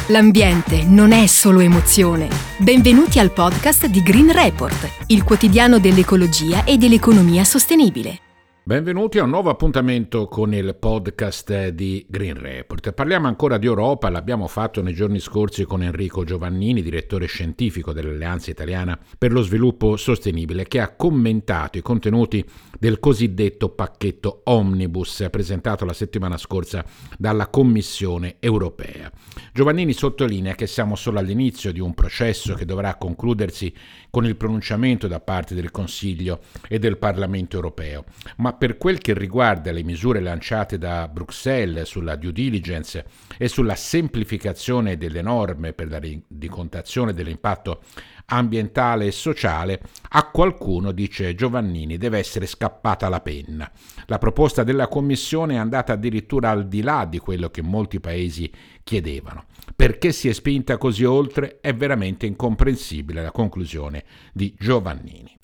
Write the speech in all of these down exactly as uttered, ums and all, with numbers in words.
L'ambiente non è solo emozione. Benvenuti al podcast di Green Report, il quotidiano dell'ecologia e dell'economia sostenibile. Benvenuti a un nuovo appuntamento con il podcast di Green Report. Parliamo ancora di Europa, l'abbiamo fatto nei giorni scorsi con Enrico Giovannini, direttore scientifico dell'Alleanza Italiana per lo Sviluppo Sostenibile, che ha commentato i contenuti del cosiddetto pacchetto Omnibus presentato la settimana scorsa dalla Commissione europea. Giovannini sottolinea che siamo solo all'inizio di un processo che dovrà concludersi con il pronunciamento da parte del Consiglio e del Parlamento europeo, ma per quel che riguarda le misure lanciate da Bruxelles sulla due diligence e sulla semplificazione delle norme per la rendicontazione dell'impatto ambientale e sociale, a qualcuno, dice Giovannini, deve essere scappata la penna. La proposta della Commissione è andata addirittura al di là di quello che molti paesi chiedevano. Perché si è spinta così oltre è veramente incomprensibile la conclusione di Giovannini.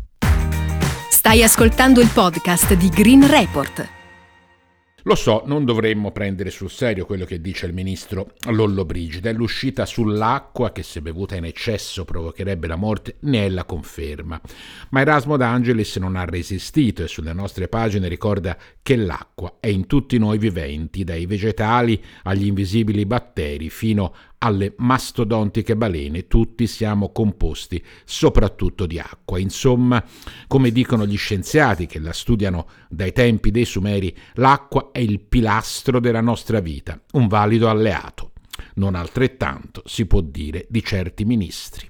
Stai ascoltando il podcast di Green Report. Lo so, non dovremmo prendere sul serio quello che dice il ministro Lollobrigida, e l'uscita sull'acqua che se bevuta in eccesso provocherebbe la morte ne è la conferma. Ma Erasmo D'Angelis non ha resistito e sulle nostre pagine ricorda che l'acqua è in tutti noi viventi, dai vegetali agli invisibili batteri fino alle mastodontiche balene, tutti siamo composti soprattutto di acqua. Insomma, come dicono gli scienziati che la studiano dai tempi dei Sumeri, l'acqua è il pilastro della nostra vita, un valido alleato. Non altrettanto si può dire di certi ministri.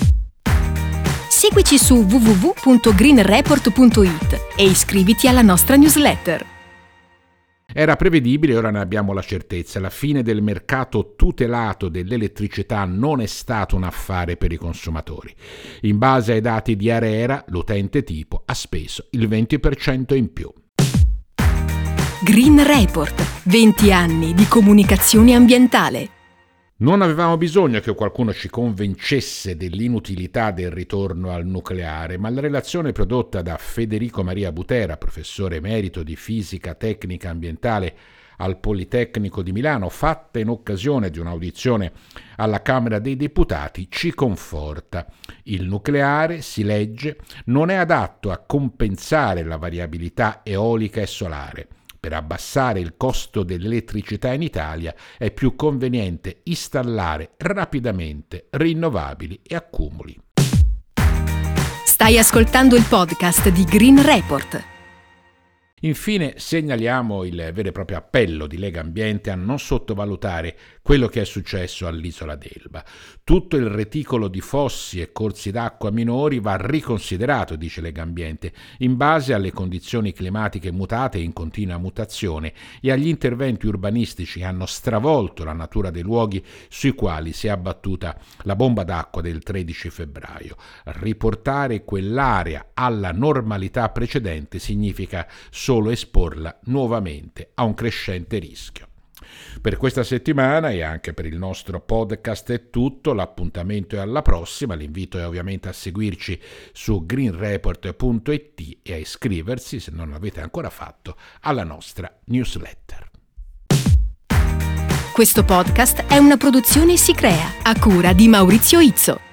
Seguici su w w w punto green report punto i t e iscriviti alla nostra newsletter. Era prevedibile, ora ne abbiamo la certezza, la fine del mercato tutelato dell'elettricità non è stato un affare per i consumatori. In base ai dati di ARERA, l'utente tipo ha speso il venti per cento in più. Green Report, venti anni di comunicazione ambientale. Non avevamo bisogno che qualcuno ci convincesse dell'inutilità del ritorno al nucleare, ma la relazione prodotta da Federico Maria Butera, professore emerito di fisica tecnica ambientale al Politecnico di Milano, fatta in occasione di un'audizione alla Camera dei Deputati, ci conforta. Il nucleare, si legge, non è adatto a compensare la variabilità eolica e solare. Per abbassare il costo dell'elettricità in Italia è più conveniente installare rapidamente rinnovabili e accumuli. Stai ascoltando il podcast di Green Report. Infine segnaliamo il vero e proprio appello di Lega Ambiente a non sottovalutare quello che è successo all'isola d'Elba. Tutto il reticolo di fossi e corsi d'acqua minori va riconsiderato, dice Lega Ambiente, in base alle condizioni climatiche mutate e in continua mutazione e agli interventi urbanistici che hanno stravolto la natura dei luoghi sui quali si è abbattuta la bomba d'acqua del tredici febbraio. Riportare quell'area alla normalità precedente significa solo solo esporla nuovamente a un crescente rischio. Per questa settimana e anche per il nostro podcast è tutto, l'appuntamento è alla prossima, l'invito è ovviamente a seguirci su green report punto i t e a iscriversi, se non l'avete ancora fatto, alla nostra newsletter. Questo podcast è una produzione Sicrea, a cura di Maurizio Izzo.